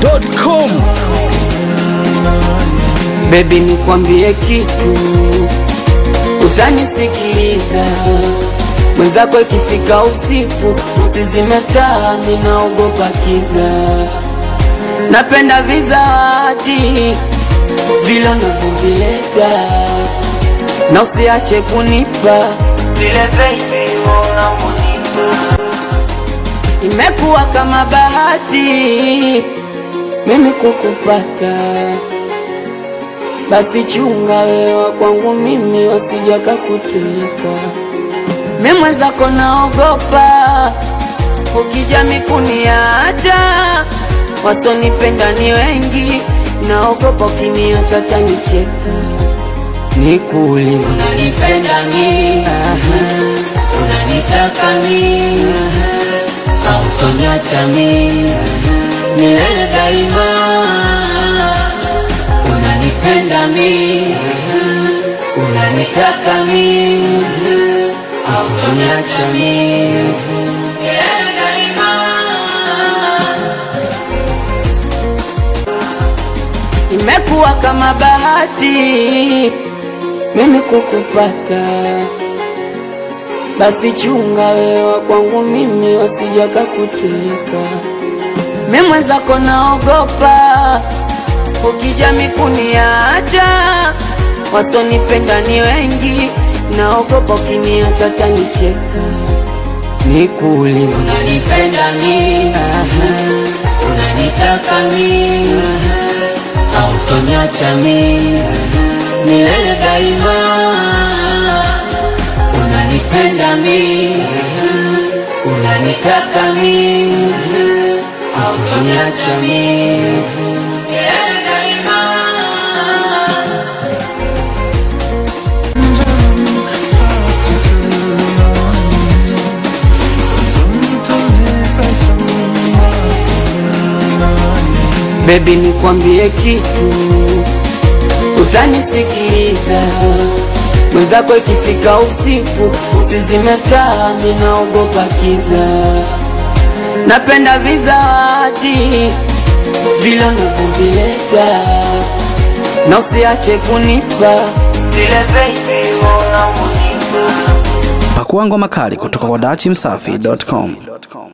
dachimsafi.com. Baby nikwambie kitu, utanisikiliza. Mwenzako ikifika usiku, usizime taa, mimi naogopa kiza. Napenda vizawadi vile unavyovileta, na usiache kunipa vile baby unavyonipa. Imekuwa kama bahati mimi kukupata, basi chunga wewe kwangu mimi wasija kakuteka. Mimi mwenzako naogopa, ukija mikuniacha, wasonipenda ni wengi, naogopa ukiniacha tanicheka. Nikuulize, unanipenda mimi? Unanitaka mimi? Hautoniacha mimi milele daima? Unanipenda mimi? Unanitaka mimi? Hautoniacha mimi milele daima? Imekuwa kama bahati mimi kukupata, basi chunga wewe kwangu mimi wasija kakuteka. Mimi mwenzako naogopa, ukija mikuniacha, wasonipenda ni wengi, naogopa ukiniacha tanicheka. Nikuulize, unanipenda mimi? Unanitaka mimi? Hautoniacha mimi milele daima? Unanipenda mimi? Unanitaka mimi? Hautoniacha mimi milele daima? Baby nikwambie kitu, utanisikiliza. Mwenzako ikifika usiku, usizime taa, mimi naogopa kiza. Napenda vizawadi vile unavyovileta, na usiache kunipa vile baby unavyonipa. Pakua ngoma kali kutoka kwa dachimsafi.com.